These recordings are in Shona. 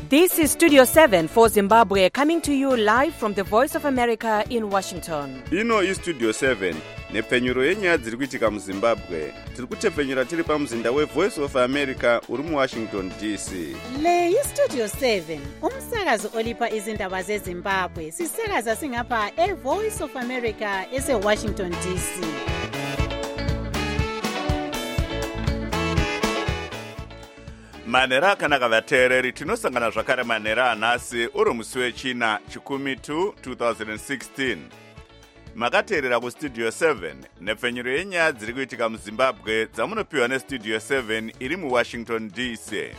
This is Studio 7 for Zimbabwe, coming to you live from the Voice of America in Washington. Ino is Studio 7, nepfenyuro yenyaya dziri kuitika muZimbabwe. Tiri kutepfenyura tiri pamuzinda weVoice of America uri muWashington DC. Le iStudio 7, umsakazi olipa izindaba zeZimbabwe. Sisakaza singapha eVoice of America eseWashington DC. Manera akanaka vateereri, tinosangana zvakare manera anhasi uri musi wechina 10/2016. Makateerera kuStudio 7 nepfenyuro yenyaya dziri kuitika muZimbabwe dzamunopiwa neStudio 7 iri muWashington DC.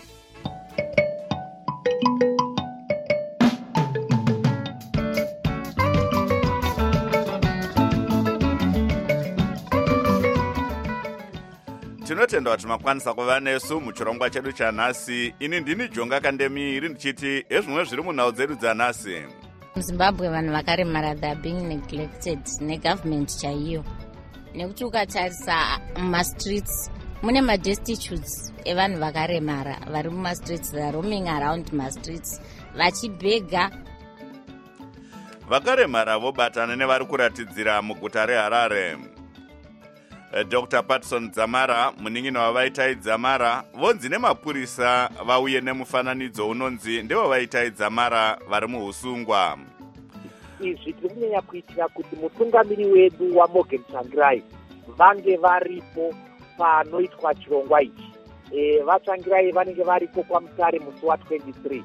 Tinotenda kuti makwanisa kuva nesu muchirongwa chedu chanhasi. Ini ndini Jonga Kandemi ndichiti ezvimwe zviri munhau dzedu dzanhasi. MuZimbabwe vanhu vakaremara they are being neglected negovernment chaiyo. Nekuti ukatarisa mumastreets mune madestitutes evanhu vakaremara vari mumastreets, they are roaming around mastreets vachibhega. Vakaremara vobatana nevari kuratidzira muguta reHarare. Dr. Patson Dzamara, munin'ina wavaitai Dzamara, vonzi nemapurisa vauye nemufananidzo unonzi ndevavaitai Dzamara vari muusungwa. Izvi tiri kunyanya kuitira kuti mutungamiri wedu waMorgan Tsvangirai vange varipo panoitwa chirongwa ichi. VaTsvangirai vanenge varipo kwamutare musi wa23.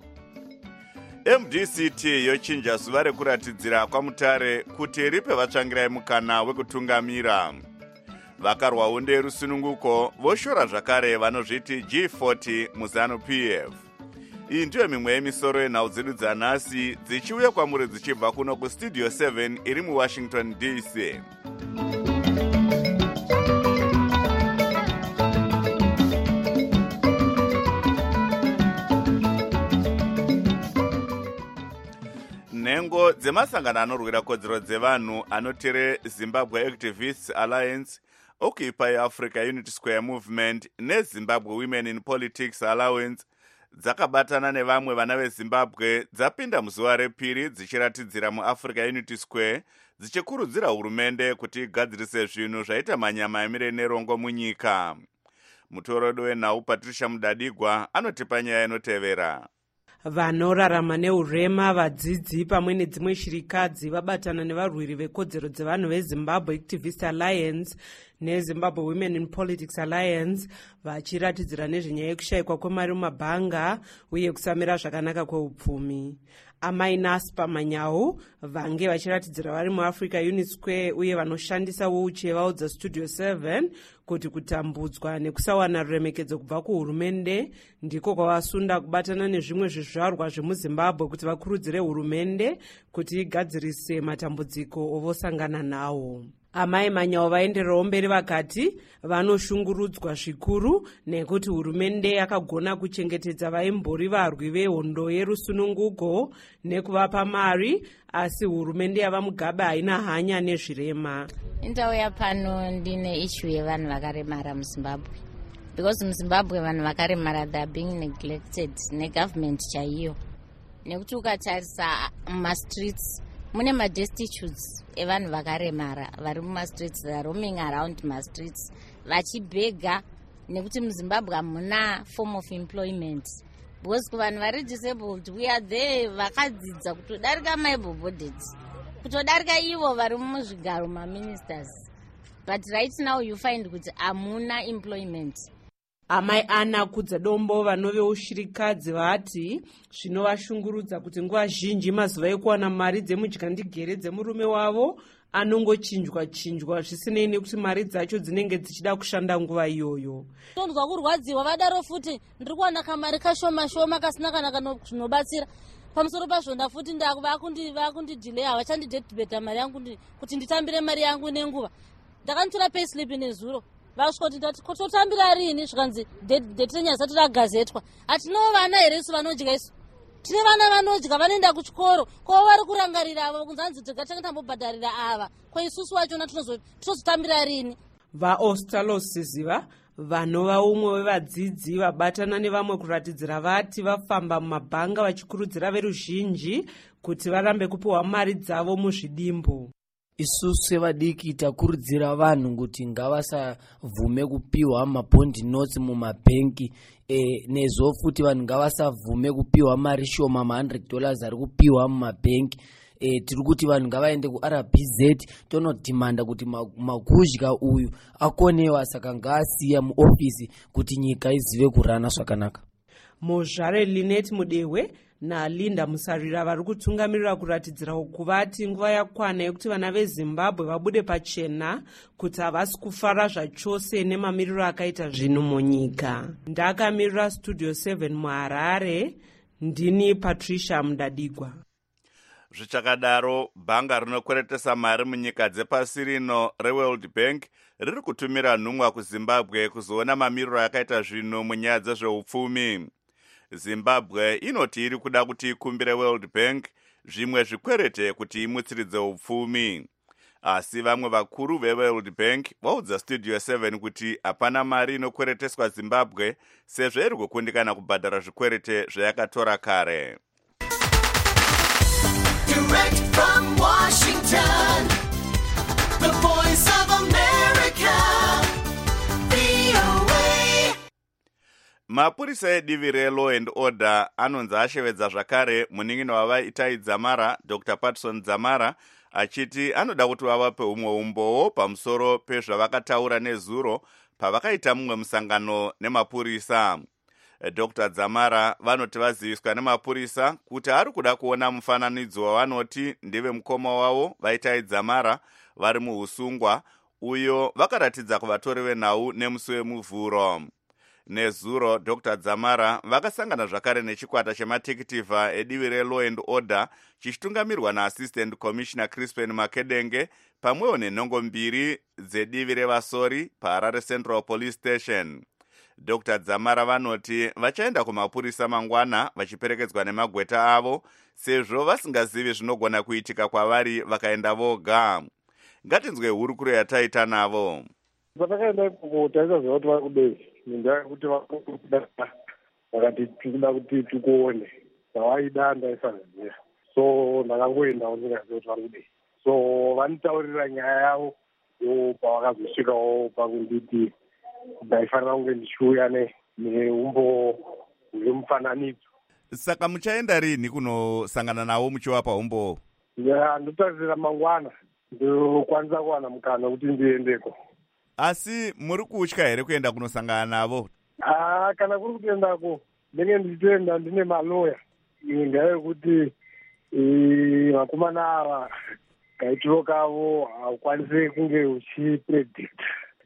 MDCT yochinja zuva rekuratidzira kwamutare kuti ripe vaTsvangirai mukana wekutungamira. Vakarwa unde yerusununguko voshora zvakare vanozviti G40 muZANU-PF. Iyi ndiyo mimwe yemisoro yenhau dzedu dzanhasi dzichiuya kwamuri dzichibva kuno kuStudio 7 iri muWashington DC. Nhengo dzemasangano anorwira kodzero dzevanhu anotere Zimbabwe Activists Alliance, Occupy Africa Unity Square Movement neZimbabwe Women in Politics Alliance dzakabatana nevamwe vana veZimbabwe dzapinda muzuva repiri dzichiratidzira muAfrica Unity Square dzichikurudzira hurumende kuti igadzirise zvinhu zvaita manyama emire nerongo munyika. Mutoredo wenhau Patricia Mudadigwa anotipa nyaya inotevera. Vanorarama neurema, vadzidzi pamwe nedzimwe shirikadzi vabatana nevarwiri vekodzero dzevanhu veZimbabwe Activist Alliance neZimbabwe Women in Politics Alliance vachiratidzira nezvenyaya yekushayikwa kwemari mumabhanga uye kusamira zvakanaka kweupfumi. Amai Naspa Manyau vange vachiratidzira vari muAfrica Unity Square uye vanoshandisa wheelchair vaudza Studio 7 kuti kutambudzwa nekusawana ruremekedzo kubva kuhurumende ndiko kwavasunda kubatana nezvimwe zvizvarwa zvemuZimbabwe kuti vakurudzire hurumende kuti igadzirise matambudziko ovosangana nawo. Amai Manyau vaendererawo mberi vakati vanoshungurudzwa zvikuru nekuti hurumende yakagona kuchengetedza vaimbori varwi vehondo yerusununguko nekuvapa mari, asi hurumende yava Mugabe haina hanya nezvirema. Ndauya pano ndine issue yevanhu vakaremara muZimbabwe. Because muZimbabwe vanhu vakaremara they are being neglected negovernment chaiyo. Nekuti ukatarisa mumastreets mune madestitutes evanhu vakaremara vari mumastreets, they are roaming around mastreets vachibhega, nekuti muZimbabwe hamuna form of employment. Because kuvanhu vari disabled we are there vakadzidza kutodarika maable-bodied, kutodarika ivo vari muzvigaro maministers, but right now you find kuti hamuna employment. Amai Ana Kudzadombo vanovewo shirikadzi vati zvinovashungurudza kuti nguva zhinji mazuva ekuwana mari dzemudyandegere dzemurume wavo anongochinjwa zvisinei nekuti mari dzacho dzinenge dzichida kushanda nguva iyoyo. Tonzwa kurwadziwa vadaro futi ndiri kuwana kamari kashoma kasina kana zvinobatsira. Pamusoro pazvo ndafuti vakundidhilei havachandidebheta mari yangu kuti nditambire mari yangu nenguva. Ndakanotora payslip nezuro vasvika kuti totambira rini zvikanzi date renyaya risati ragazetwa. Hatinawo vana here isu vanodya isu? Tine vana vanodya vanoenda kuchikoro ko vari kurangarira ava kunzanzi tigatanga tambobhadharira ava ko isusu wachona tinozotambira rini. VaOstalos Ziva vanova umwe wevadzidzi vabatana nevamwe kuratidzira vati vafamba mumabhanga vachikurudzira veruzhinji kuti varambe kupiwa mari dzavo muzvidimbo. Isusu sevadiki takurudzira vanhu kuti ngavasavhume kupiwa mabondi notes mumabhenki, nezvo futi vanhu ngavasavume kupiwa mari shoma $100 ari kupiwa mumabhenki. Tiri kuti vanhu ngavaende kuRBZ tonodhimanda kuti maguzhya uyu akonewa, saka ngaasiya muofisi kuti nyika izive kurana zvakanaka. Muzvare Linet Mudehwe naLinda Musarira vari kutungamirira kuratidzira kuvati nguva yakwana yekuti vana veZimbabwe vabude pachena kuti havasi kufara zvachose nemamiriro akaita zvinhu munyika. Ndakamirira Studio 7 muHarare, ndini Patricia Mudadigwa. Zvichakadaro, bhanga rinokweretesa mari munyika dzepasi rino reWorld Bank riri kutumira nhumwa kuZimbabwe kuzoona mamiriro akaita zvinhu munyaya dzezveupfumi. Zimbabwe inoti iri kuda kuti ikumbire World Bank zvimwe zvikwerete kuti imutsiridze upfumi. Asi vamwe vakuru veWorld Bank vaudza Studio 7 kuti hapana mari inokwereteswa Zimbabwe sezvo iri kukundikana kubhadhara zvikwerete zvayakatora kare. Direct from Washington, the voice of America, VOA. Mapurisa edivi reLaw and Order anonzi ashevedza zvakare munin'ino wavaItai Dzamara, Dr. Patson Dzamara, achiti anoda kuti vavape umwe umbowo pamusoro pezvavakataura nezuro pavakaita mumwe musangano nemapurisa. Dr. Dzamara vanoti vaziviswa nemapurisa kuti ari kuda kuona mufananidzo wavanoti ndive mukoma wavo vaItai Dzamara vari muusungwa, uyo vakaratidza kuvatori venhau nemusi wemuvhuro. Nezuro, Dr. Dzamara vakasangana zvakare nechikwata chematekitivha edivi reLaw and Order chichitungamirwa naAssistant Commissioner Crispin Makedenge pamwewo nenhongo mbiri dzedivi revasori paHarare Central Police Station. Dr. Dzamara vanoti vachaenda kumapurisa mangwana vachiperekedzwa nemagweta avo sezvo vasingazivi zvinogona kuitika kwavari vakaenda voga. Ngatinzwe hurukuro yataita navo. Patakaenda ikoko taisaziva kuti vari kudei, ndayekuti vakati tikuda kuti tikuone, zavaida ndaisaziva, so ndakangoendawo ndingaziva kuti vari kudei. So vanitaurira nyaya yavo, ndo pavakazosvikawo pakunditi ndaifanira kunge ndichiuya neumbo hwemufananidzo. Saka muchaenda rini kunosangana navo muchivapa umbo? Ndotarisira mangwana ndokwanisa kuwana mukana wekuti ndiendeko. Asi muri kutya here kuenda kunosangana navo? Kana kuri kutoendako ndenge ndichitoenda ndine maloya, ndayekuti vakomana ava kaitiro kavo haukwanisi kunge uchipredict,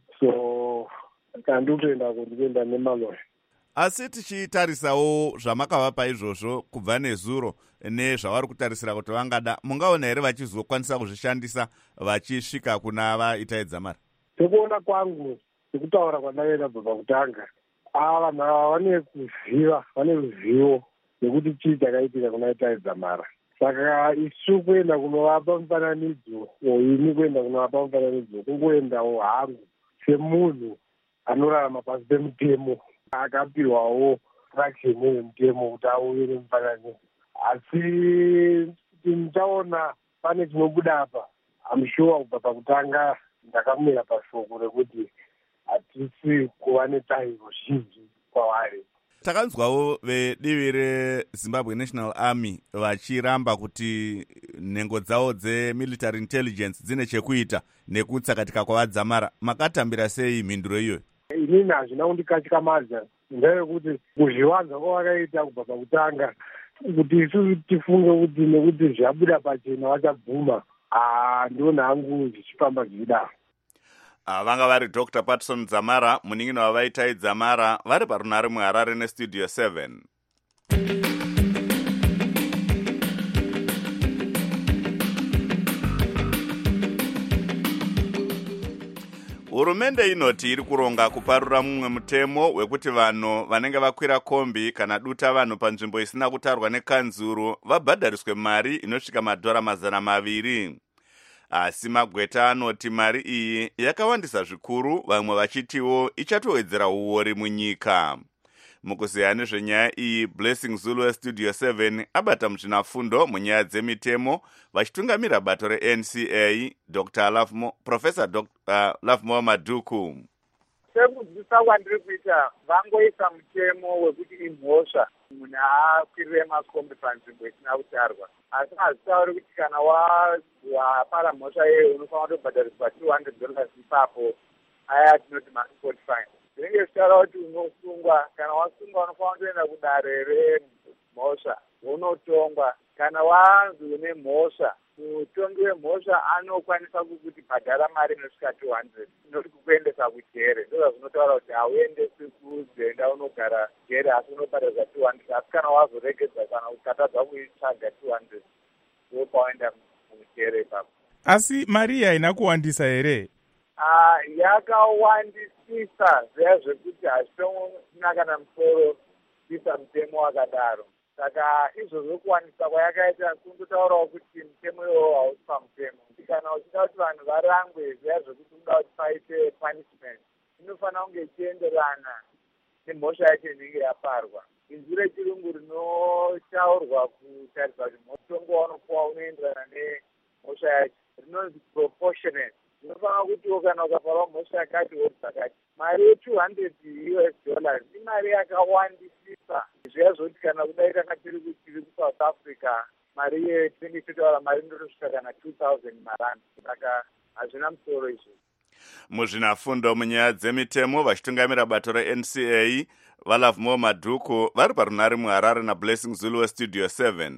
so kana ndikutoendako ndikuenda nemaloya. Asi tichitarisawo zvamakavapa izvozvo kubva nezuro nezvavari kutarisira kuti vangada, mungaona here vachizokwanisa kuzvishandisa vachisvika kuna vaItai Dzamara? Sekuona kwangu, sekutaura kwandakaita bva kutanga, vanhu ava vane ruzivo nekuti chii chakaitika kuna Itai Dzamara. Saka isu kuenda kunovapa mufananidzo, ini kuenda kunovapa mufananidzo, kungoendawo hangu semunhu anorarama pasi pemutemo, akapirwawo fraction yemutemo kuti auye nemufananidzo. Asi kuti muchaona pane chinobuda apa, amushuwa kubva pakutanga ndakamira pashoko rekuti hatisi kuva netariro zhinji kwavari. Takanzwawo vedivi reZimbabwe National Army vachiramba kuti nhengo dzavo dzemilitary intelligence dzine chekuita nekutsakatika kwavaDzamara. Makatambira sei mhinduro iyoyo? Inini hazvina kundikatyamadza, ndeyekuti kuzviwanza kwavakaita kubva pakutanga kuti isusu tifunge kuti nekuti zvabuda pachena vachabvuma, ndiona hangu zvichifamba zvichidaro. Vanga vari Dr. Patson Dzamara, munin'ino wavaItai Dzamara, vari parunhare muHarare neStudio 7. Hurumende inoti iri kuronga kuparura mumwe mutemo wekuti vanhu vanenge vakwira kombi kana duta vanhu panzvimbo isina kutarwa nekanzuru vabhadhariswe mari inosvika $200. asi magweta anoti mari iyi yakawandisa zvikuru, vamwe vachitiwo ichatowedzera uori munyika. Mukuziya nezvenyaya iyi, Blessing Zulu weStudio 7 abata muzvinafundo munyaya dzemitemo vachitungamira bato reNCA Professor Lovemore Madhuku. Sekudzidzisa kwandiri kuita vangoisa mutemo wekuti imhosva munhu akwirire makombi panzvimbo isina kutarwa, asi hazitauri kuti kana wapara mhosva iyeyo unofanira kutobhadhariswa $200 ipapo, aya tinoti ma-sport fine. Zvinenge zvichitaura kuti unosungwa, kana wasungwa unofanira kutoenda kudare remhosva unotongwa. Kana wanzi une mhosva, mutongi wemhosva anokwanisa kukuti bhadhara mari inosvika $200 inoti kukuendesa kujere. Ndizvo zvinotaura kuti hauendesi kudzenda unogara jere asi unobhadharwa $200, asi kana wazoregedza kana ukatadza kuitsvaga $200 ndopaoenda mujere ipapo. Asi mari iyi haina kuwandisa here? Yakawandisisa zviya zvekuti hazvitonaka kana musoro kuisa mutemo wakadaro. Saka izvozvo kuwandisa kwayakaita kundotaurawo kuti mutemo iwowo hausi pamutemo. Kana uchida kuti vanhu varangwe zviya zvekuti unoda kuti paite punishment, inofanira kunge ichienderana nemhosva yacho inenge yaparwa. Inzwi rechirungu rinotaurwa kutarisa kuti mutongo waunopuwa unoenderana nemhosva yacho rinonzi proportionate. Unofanira kutiwo kana ukaparwa mhosva yakati woti dzakati, mari $200 imari yakawandisisa. Zviya zvokuti kana kudai kana tiri kuSouth Africa, mari yetinenge tichitaura mari inotosvika kana 2,000 marandi. Saka hazvina musoro izvo. Muzvinafundo munyaya dzemitemo vachitungamira bato reNCA vaLovemore Madhuku vari parunhare muHarare naBlessing Zulu weStudio 7.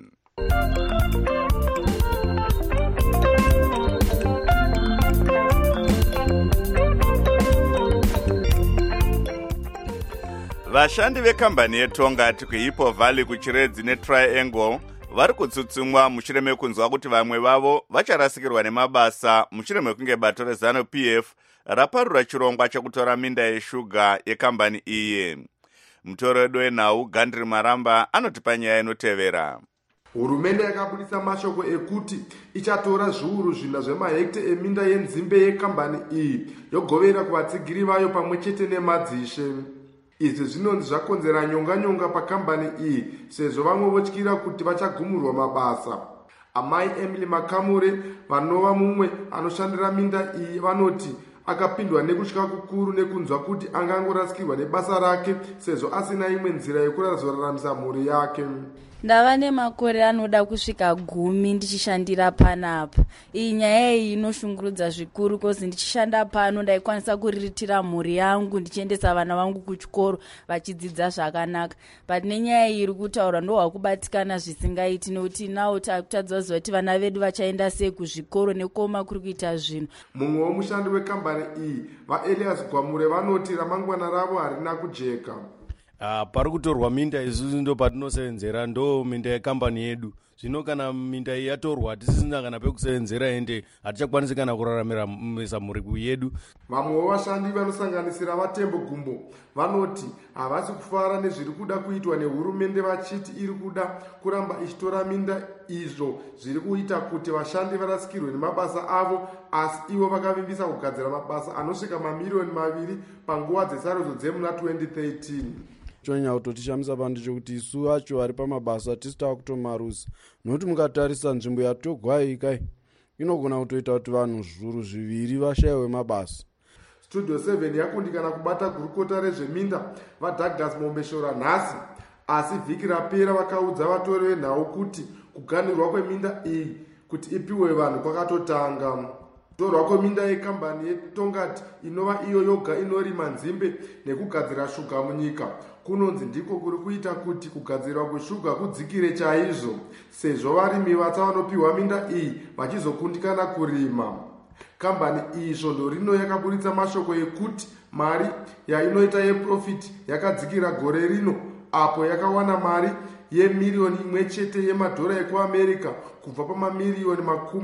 Vashandi vekambani yeTongati kuHippo Valley kuChiredzi neTriangle vari kutsutsumwa mushure mekunzwa kuti vamwe vavo vacharasikirwa nemabasa mushure mekunge bato reZANU-PF raparura chirongwa chekutora minda yeshuga yekambani iyi. Mutori wedu wenhau Gandri Maramba anotipa nyaya inotevera. Hurumende yakabudisa mashoko ekuti ichatora zviuru 4 zvemahekta eminda yenzimbe yekambani iyi yogovera kuvatsigiri vayo pamwe chete nemadzishe. Izvi zvinonzi zvakonzera nyonga pakambani iyi sezvo vamwe votyira kuti vachagumurwa mabasa. Amai Emily Makamure vanova mumwe anoshandira minda iyi vanoti akapindwa nekutya kukuru nekunzwa kuti angangorasikirwa nebasa rake sezvo asina imwe nzira yekuraramisa mhuri yake. Ndava nemakore anoda kusvika 10 ndichishandira panapa. Iyi nyaya iyi inoshungurudza zvikuru kozi ndichishanda pano ndaikwanisa kuriritira mhuri yangu ndichiendesa vana vangu kuchikoro vachidzidza zvakanaka. But nenyaya iyi iri kutaura ndohwakubatikana zvisingaiti nekuti nawo takutadza kuti vana vedu vachaenda sei kuzvikoro nekoma kuri kuita zvinhu. Mumwe womushandi wekambani iyi vaElias Gwamure vanoti ramangwana ravo harina kujeka. Pari kutorwa minda isusu ndo patinosevenzera ndo minda yekambani yedu. Zvino kana minda iyi yatorwa hatisisina kana pekusevenzera ende hatichakwanisi kana kuraramira mhuri yedu. Vamwe vashandi vanosanganisira vaTembo Gumbo vanoti havasi kufara nezviri kuda kuitwa nehurumende vachiti iri kuda kuramba ichitora minda izvo zviri kuita kuti vashandi varasikirwe nemabasa avo, asi ivo vakavimbisa kugadzira mabasa anosvika mamiliyoni 2 panguva dzesarudzo dzemuna 2013. chonyanya kutotishamisa pano chokuti isu vacho vari pamabasa tisitava kutomarusa, nokuti mukatarisa nzvimbo yatogwaika inogona kutoita kuti vanhu zviuru 2 vashayiwe mabasa. Studio 7 yakundikana kubata gurukota rezveminda vaDouglas Mombeshora nhasi, asi vhiki rapera vakaudza vatori venhau kuti kuganirwa kweminda iyi kuti ipiwe vanhu kwakatotanga. Kutorwa kweminda yekambani yeTongati inova iyo yoga inorima nzimbe nekugadzira shuga munyika kunonzi ndiko kuri kuita kuti kugadzirwa kweshuga kudzikire chaizvo, sezvo varimi vatsa vanopiwa minda iyi vachizokundikana kurima. Kambani iyi svondo rino yakabuditsa mashoko ekuti mari yainoita yeprofiti yakadzikira gore rino, apo yakawana mari yemiriyoni 1 chete yemadhora ekuAmerica kubva pamamiliyoni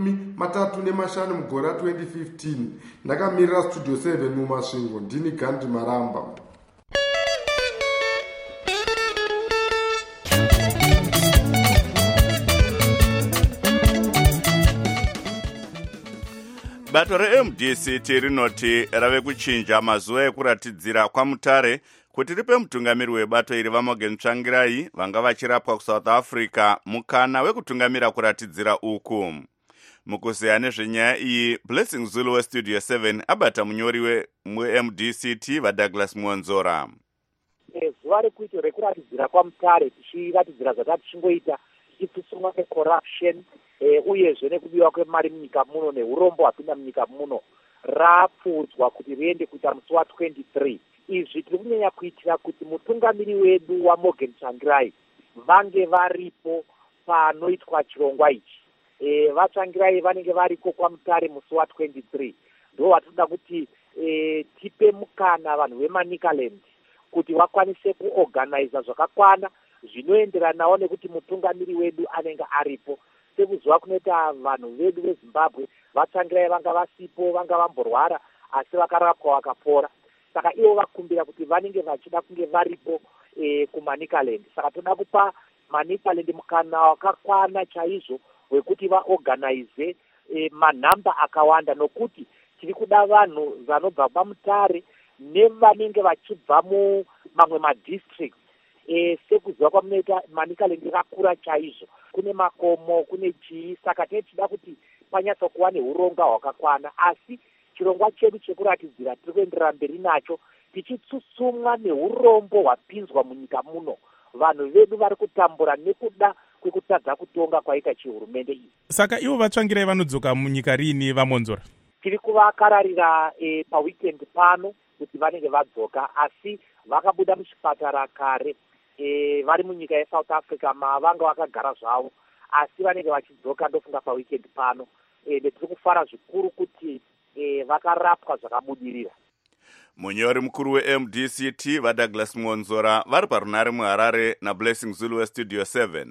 35 mugore ra2015. Ndakamirira Studio 7 mumasvingo, ndini Gandhi Maramba. bato reMDCT rinoti rave kuchinja mazuva ekuratidzira kwamutare kuti ripe mutungamiri webato iri vaMorgan Tsvangirai vanga vachirapwa kuSouth Africa mukana wekutungamira kuratidzira uku. Mukuzeya nezvenyaya iyi, Blessing Zulu weStudio 7 abata munyori weMDCT vaDouglas Muonzora. Zuva rekuratidzira kwamutare tichiratidzira zvatati tichingoita tichitsutsumwa necorruption uyezve nekubiwa kwemari munyika muno neurombo hwapinda munyika muno rapfuudzwa kuti riende kuita musi wa23. Izvi tiri kunyanya kuitira kuti mutungamiri wedu waMorgan Tsvangirai vange varipo panoitwa chirongwa ichi. VaTsvangirai vanenge variko kwamutare musi wa23. Ndo watinoda kuti tipe mukana vanhu veManicaland kuti vakwanise kuorganiza zvakakwana zvinoenderanawo nekuti mutungamiri wedu anenge aripo. Sekuzuva kunoita vanhu vedu veZimbabwe VaTsvangirai vanga vasipo, vanga vamborwara asi vakarapwa vakapora. Saka ivo vakumbira kuti vanenge vachida kunge varipo kuManicaland. Saka toda kupa Manicaland mukana wakakwana chaizvo wekuti vaorganize manhamba akawanda, nokuti tiri kuda vanhu vanobva pamutare nevanenge vachibva mumamwe madistricts. Sekuzuva kwamunoita Manicaland rakura chaizvo, kune makomo, kune chii. Saka tichida kuti panyatsa kuva neuronga hwakakwana, asi chirongwa chedu chekuratidzira tiri kuenderera mberi nacho tichitsutsumwa neurombo hwapinzwa munyika muno. Vanhu vedu vari kutambura nekuda kwekutadza kutonga kwaita chihurumende iyi. Saka ivo vaTsvangirai vanodzoka munyika rini vaMonzora? Tiri kuvakararira paweekend pano kuti vanenge vadzoka, asi vakabuda muchipatara kare. Vari munyika yeSouth Africa vanga vakagara zvavo, asi vanenge vachidzoka ndofunga paweekend pano. Tiri kufara zvikuru kuti vakarapwa zvakabudirira. Munyori mukuru weMDCT vaDouglas Muonzora vari parunare muHarare naBlessing Zulu weStudio 7.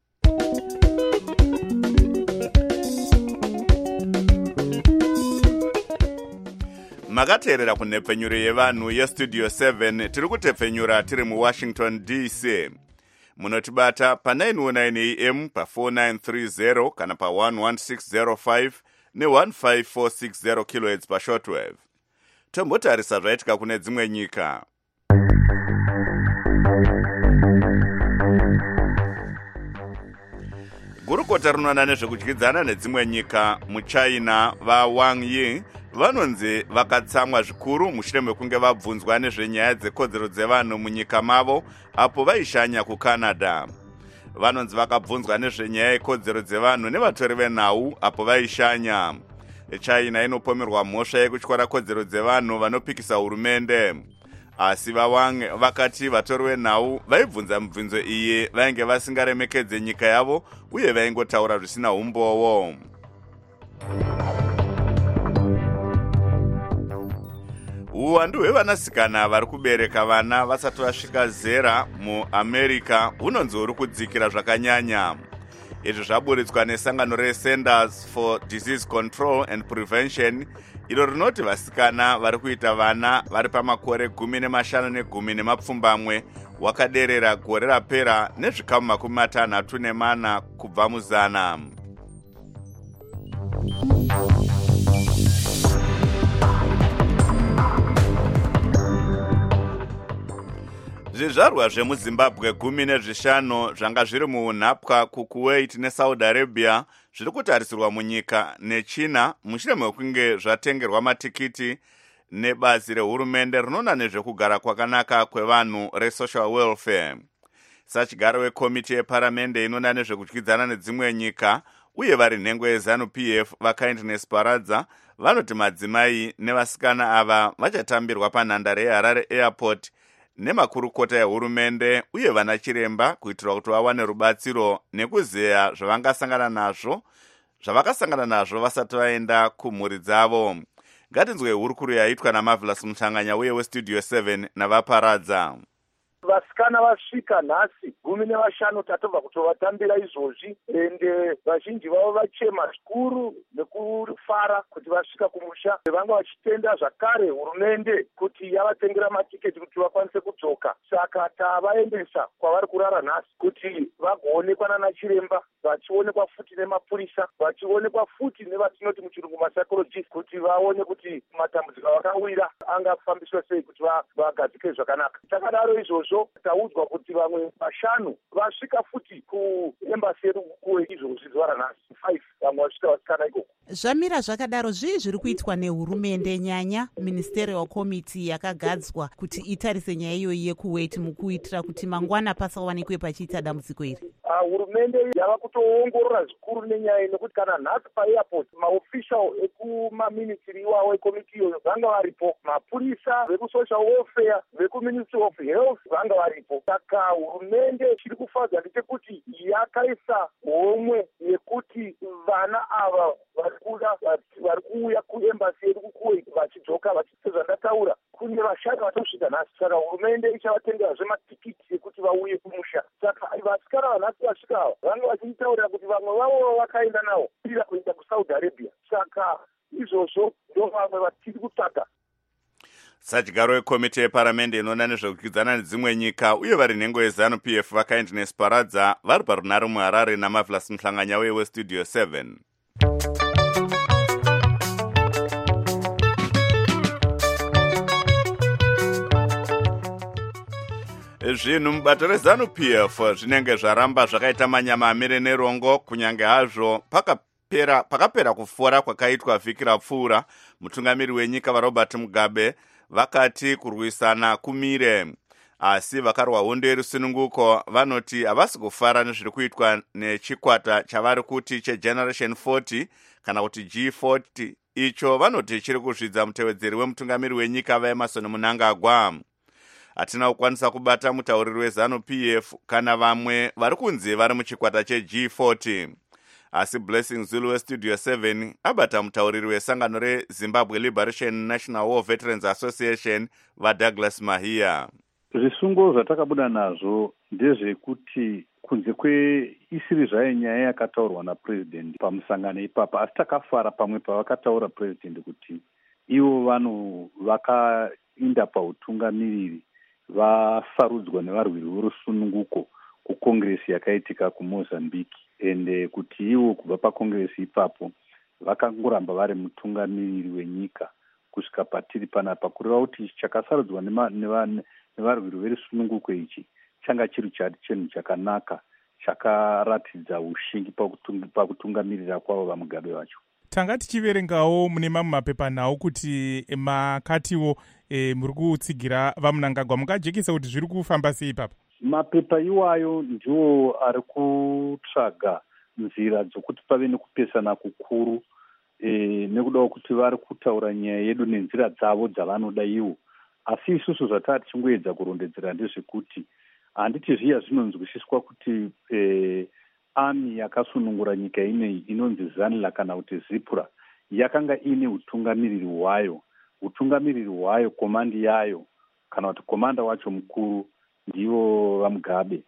Makateerera kunhepfenyuro yevanhu yeStudio 7. tiri kutepfenyura tiri muWashington DC. Munotibata pa919 AM pa4930 kana pa11605 ne15460 kHz pashortwave. Tombotarisa zvaitika kune dzimwe nyika. Gurukota rinoona nezvekudyidzana nedzimwe nyika muChina vaWang Yi vanonzi vakatsamwa zvikuru mushure mekunge vabvunzwa nezvenyaya dzekodzero dzevanhu munyika mavo apo vaishanya kuCanada. Vanonzi vakabvunzwa nezvenyaya yekodzero dzevanhu nevatori venhau apo vaishanya. China inopomerwa mhosva yekutyora kodzero dzevanhu vanopikisa hurumende. Asi vaWang vakati vatori venhau vaibvunza mibvunzo iyi vainge vasingaremekedze nyika yavo uye vaingotaura zvisina umbowo. Uwandu hwevanasikana vari kubereka vana vasati vasvika zera muAmerica hunonzi huri kudzikira zvakanyanya. Izvi zvaburitswa nesangano reCenters for Disease Control and Prevention, iro rinoti vasikana vari kuita vana vari pamakore 15 ne10 wakaderera gore rapera nezvikamu 64 kubva muzana. Zvizvarwa zvemuZimbabwe 15 zvanga zviri muunhapwa kuKuwait neSaudi Arabia zviri kutarisirwa munyika neChina mushure mekunge zvatengerwa matikiti nebazi rehurumende rinoona nezvekugara kwakanaka kwevanhu reSocial Welfare. Sachigaro wekomiti yeparamende inoona nezvekudyidzana nedzimwe nyika uye vari nhengo yeZANU-PF vaKindness Paradza vanoti madzimai nevasikana ava vachatambirwa panhandare yeHarare Airport nemakurukota ehurumende uye vana chiremba kuitira kuti vawane rubatsiro nekuzeya zvavakasangana nazvo vasati vaenda kumhuri dzavo. Ngatinzwe hurukuru yaitwa naMarvelous Mutanganya uye weStudio 7 navaParadza. vasikana vasvika nhasi 15 tatobva kutovatambira izvozvi, ende vazhinji vavo vachema zvikuru nekufara kuti vasvika kumusha. Vanga vachitenda zvakare hurumende kuti yavatengera matiketi kuti vakwanise kudzoka, saka tavaendesa kwavari kurara nhasi kuti vagoonekwa nana chiremba, vachionekwa futi nemapurisa, vachionekwa futi nevatinoti muchirungu masaikologist, kuti vaone kuti matambudziko avakawira angafambiswa sei kuti vagadzike zvakanaka. Takadaro izvozvo taudzwa kuti vamwe 5 vasvika futi kuembasi yedu izvozvi zuva ranhasi 5 vamwe vasvika vasikana ikoko. Zvamira zvakadaro, zvii zviri kuitwa nehurumende, nyanya ministerial committee yakagadzwa kuti itarise nyaya iyoyi yekuwait mukuitira kuti mangwana pasawanikwe pachiita dambudziko iri? Hurumende yava kutoongorora zvikuru nenyaya nekuti kana nhasi paairport maofficial ekumaministry iwawo ekomiti iyoyo vanga varipo, mapurisa vekusocial welfare vekuministry of health vanga varipo. Saka hurumende chiri kufadza ndechekuti yakaisa homwe yekuti vana ava vari kuuya kuembasi yedu kukuwait vachidzoka vachizvandataura kune vashandi vatosvika nhasi. Saka hurumende ichavatengerazve matikiti ekuti vauye kumusha. Saka vasikana vanhasi vasvika ava vanga vachitaurira kuti vamwe vavo vakaenda navo ira kuenda kusaudi arabia. Saka izvozvo ndo vamwe vatiri kutsvaga. Sadyaro wekomiti yeparamende inoona nezvekukwikwidzana nedzimwe nyika uye vari nhengo yeZANU-PF vakaindi nesparadza vari parunare muHarare naMavlas Mhlanganya weStudio 7. Zvinhu mubato reZANU-PF zvinenge zvaramba zvakaita manyama amire nerongo, kunyange hazvo pakapera kufora kwakaitwa vhiki rapfuura. Mutungamiri wenyika vaRobert Mugabe vakati kurwisana kumire, asi vakarwa hondo yerusununguko vanoti havasi kufara nezviri kuitwa nechikwata chavari kuti cheGeneration 40 kana kuti G40. Icho vanoti chiri kuzvidza mutevedzeri wemutungamiri wenyika vaEmerson Mnangagwa. Hatina kukwanisa kubata mutauriri weZANU-PF kana vamwe vari kunzi vari muchikwata cheG40, asi Blessing Zulu weStudio 7 abata mutauriri wesangano reZimbabwe Liberation National War Veterans Association vaDouglas Mahia. Zvisungo zvatakabuda nazvo ndezvekuti kunze kweisiri zvayo nyaya yakataurwa napresident pamusangano ipapa, asi takafara pamwe pavakataura president kuti ivo vanhu vakainda pautungamiriri vasarudzwa nevarwiri vorusununguko kukongresi yakaitika kuMozambique, ende kuti ivo kubva pakongresi ipapo vakangoramba vari mutungamiriri wenyika kusvika patiri panapa, kureva kuti chakasarudzwa nevarwiri verusununguko ichi changa chiri chinhu chakanaka, chakaratidza ushingi pakutungamirira kwavo vaMugabe vacho. Tanga tichiverengawo mune mamwe mapepanhau kuti makatiwo muri kutsigira vaMnangagwa, mungajekisa kuti zviri kufamba sei papa? Mapepa iwayo ndiwo ari kutsvaga nzira dzokuti pave nekupesana kukuru, nekudawo kuti vari kutaura nyaya yedu nenzira dzavo dzavanoda ivo. Asi isusu zvataa tichingoedza kurondedzera ndezvekuti handiti zviya zvinonzwisiswa kuti ami yakasunungura nyika ineyi inonzi ZANLA kana kuti ZIPRA yakanga ine utungamiriri hwayo komandi yayo kana kuti komanda wacho mukuru ndivo vaMugabe.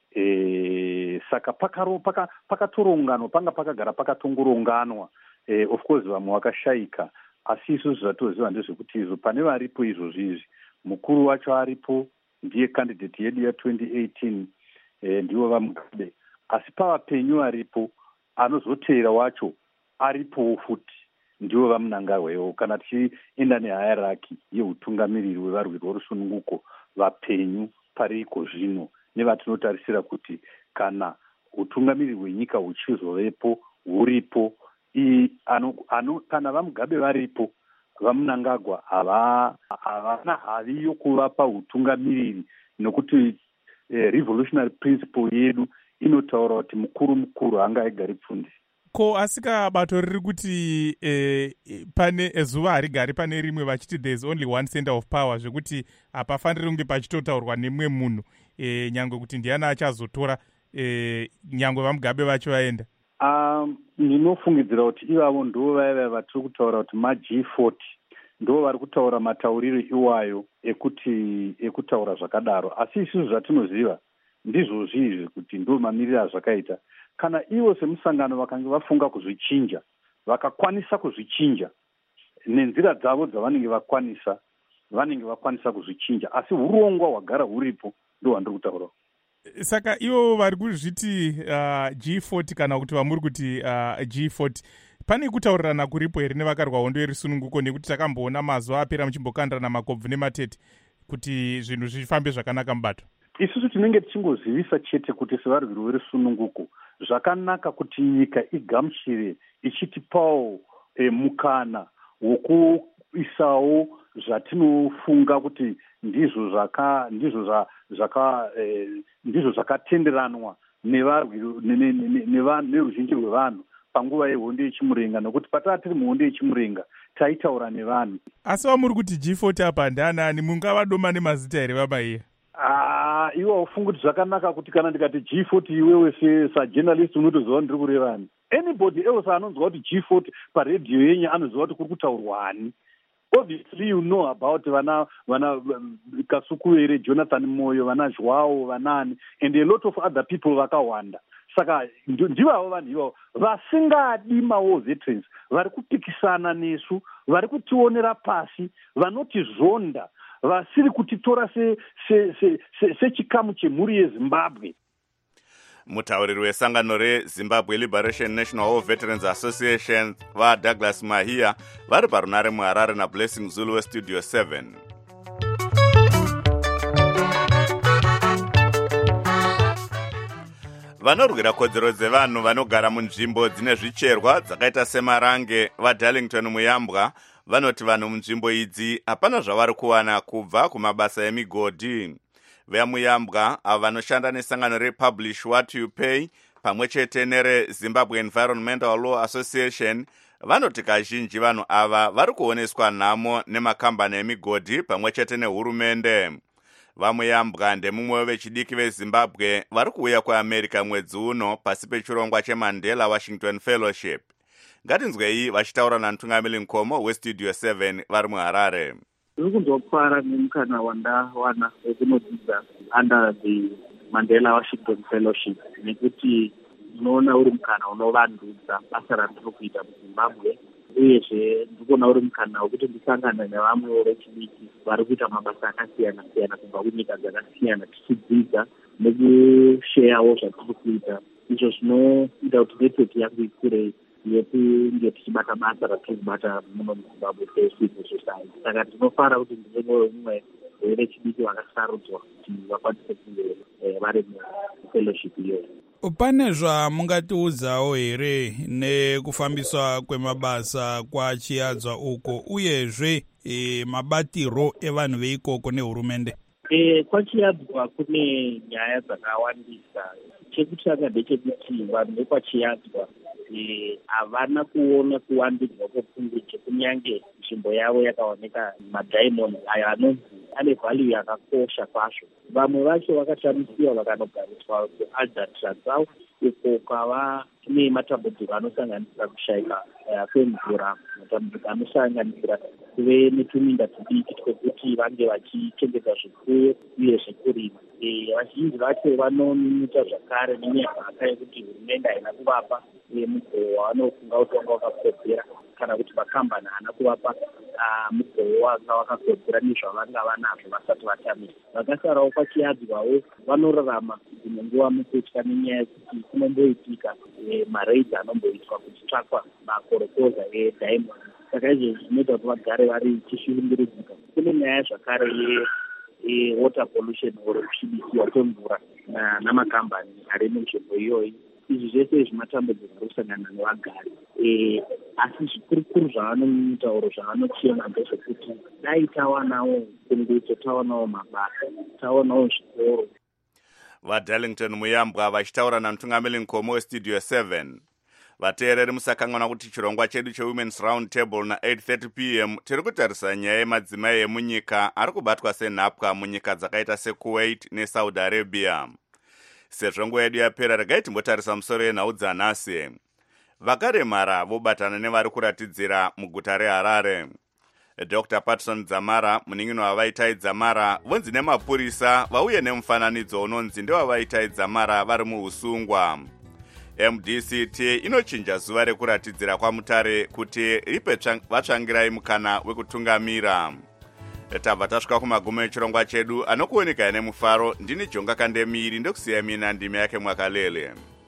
Saka pakatoronganwa, panga pakagara pakatongoronganwa, of course vamwe vakashayika, asi isusu zvatoziva ndezvekuti izvo pane varipo izvozvizvi, mukuru wacho aripo, ndiye candidate yedu ya2018, ndivo vaMugabe. Asi pavapenyu aripo, anozoteera wacho aripowo futi, ndivo vaMnangagwa. Kana tichienda nehierarchy yeutungamiriri wevarwiri vorusununguko, vapenyu pariko zvino nevatinotarisira kuti kana utungamiriri hwenyika huchizovepo huripo, kana vaMugabe varipo, vaMnangagwa havana havi yokuvapa utungamiriri, nokuti revolutionary principle yedu inotaura kuti mukuru hanga aigari pfundi. Ko asika bato riri kuti pane zuva harigari pane rimwe vachiti there is only one center of power, zvekuti hapafaniri kunge pachitotaurwa nemumwe munhu, nyangwe kuti ndiani achazotora nyangwe vaMugabe vacho vaenda. Ndinofungidzira kuti ivavo ndo vaiva vatiri kutaura kuti maG40 ndo vari kutaura matauriro iwayo ekutaura zvakadaro. Asi isusu zvatinoziva ndizvozvi izvi kuti ndo mamiriro azvakaita. Kana ivo semusangano vakanga vafunga kuzvichinja, vakakwanisa kuzvichinja nenzira dzavo dzavanenge vakwanisa kuzvichinja, asi urongwa hwagara huripo ndo hwandiri kutaurawo. Saka ivo vari kuzviti G40 kana kuti vamuri kuti G40, pane kutaurirana kuripo here nevakarwa hondo yerisununguko, nekuti takamboona mazuva apera muchimbokandirana makobvu nematete kuti zvinhu zvifambe zvakanaka mubato? Isusu tinenge tichingozivisa chete kuti sevarwiri verisununguko zvakanaka kuti nyika igamuchire ichitipawo mukana wokuisawo zvatinofunga kuti ndizvo zvakatenderanwa neruzhinji rwevanhu panguva yehondo yechimurenga, nokuti pataa tiri muhondo yechimurenga taitaura nevanhu. Asi vamuri kuti G40 apa ndanani, mungavadoma nemazita here vamaiya? Iwo ufunga kuti zvakanaka kuti kana ndikati G40 iwewe sajournalist unotoziva ndiri kurevani. Anybody else anonzwa kuti G40 paredhiyo yenyu anoziva kuti kuri kutaurwani. Obviously you know about vana Kasukuwere, Jonathan Moyo, vana Joao, vanani, and a lot of other people vakawanda. Saka ndivavo vanhu ivavo vasingadi mawo veterans vari kupikisana nesu, vari kutionera pasi, vanotizvonda, vasiri kutitora sechikamu chemhuri yeZimbabwe. Mutauriri wesangano reZimbabwe Liberation National War Veterans Association vaDouglas Mahia vari parunare muHarare naBlessing Zulu weStudio 7. Vanorwira kodzero dzevanhu vanogara munzvimbo dzine zvicherwa dzakaita semarange vaDarlington Muyambwa vanoti vanhu munzvimbo idzi hapana zvavari kuwana kubva kumabasa emigodhi. VeMuyambwa avo vanoshanda nesangano rePublish What You Pay pamwe chete nereZimbabwe Environmental Law Association vanoti kazhinji vanhu ava vari kuoneswa nhamo nemakambani emigodhi pamwe chete nehurumende. VaMuyambwa ndemumwe vechidiki veZimbabwe vari kuuya kuAmerica mwedzi uno pasi pechirongwa cheMandela Washington Fellowship. Ngatinzwei vachitaura naMtungamiri Nkomo weStudio 7 vari muHarare. Ndiri kundopfara nemukana wandawana wekunodzidza under the Mandela Washington Fellowship, nekuti unoona uri mukana unovandudza basa randiri kuita muZimbabwe, uyezve ndikuona uri mukana wekuti ndisangane nevamwewo vechidiki vari kuita mabasa akasiyana siyana kubva kunyika dzakasiyana, tichidzidza nekusheyawo zvatiri kuita, izvo zvinoita kuti network yangu ikure yekunge tichibata basa ratiri kubata muno muZimbabwe secivil society. Saka ndinofara kuti ndinenge umwe wevechidiki vakasarudzwa kuti vakwanise kunge vari mufellowship iyoyo. Pane zvamungatiudzawo here nekufambiswa kwemabasa kwaChiadzwa uko, uyezve mabatiro evanhu veikoko nehurumende? KwaChiadzwa kune nyaya dzakawandisa. Chekutanga ndechekuti vanhu vekwaChiadzwa havana kuona kuwandudzwa kwepfungwa chekunyange nzvimbo yavo yakaoneka madiamond ayo anonzi ane value yakakosha kwazvo. Vamwe vacho vakashamisiwa vakanogariswa kuAlderton uko kwava kune matambudziko anosanganisira kushayika kwemvura, matambudziko anosanganisira kuve netuminda tudiki twekuti vange vachichengeta zvipfuyo uye zvekurima. Vazhinji vacho vanonita zvakare nenyaya yekuti hurumende haina kuvapa mugoo wavanofunga kuti wanga wakakodzera, kana kuti makambani haana kuvapa mugoo wanga wakakodzera nezvavanga vanazvo vasati vatamisa. Vakasarawo kwaChiadzwawo vanorarama dzimwe nguva mukutya nenyaya yekuti kunomboitika maraidhi anomboitwa kuchitsvakwa makorokoza ediamond. Saka izvo zvinoita kuti vagare vari chishuvundurudzika. Kune nyaya zvakare water pollution or kusvibisiwa kwemvura namakambani ari munzvimbo iyoyi. Izvi zvese zvimatambudziko ari kusangana nevagari. Asi zvikurukuru zvavanotaura zvavanochema ndezvekuti dai tawanawo kungudzo, tawanawo mabasa, tawanawo zvikoro. VaDarlington Muyambwa vachitaura naMtungamiri Nkomo weStudio 7. Vateereri musakanganwa kuti chirongwa chedu cheWomen's Round Table na8:30 p.m. tiri kutarisa nyaya yemadzimai emunyika ari kubatwa senhapwa munyika dzakaita seKuwait neSaudi Arabia. Sezvo nguva yedu yapera, regai timbotarisa musoro yenhau dzanhasi. Vakaremara vobatana nevari kuratidzira muguta reHarare. Dr. Patson Dzamara, munin'ino wavaitai Dzamara, vonzi nemapurisa vauye nemufananidzo unonzi ndewavaitai Dzamara vari muusungwa. MDCT inochinja zuva rekuratidzira kwaMutare kuti ripe vatsvangirai mukana wekutungamira. Tabva tasvika kumagumo echirongwa chedu anokuoneka nemufaro. Ndini Jonga Kandemiri, ndokusiya mina ndime yake Mwakalele.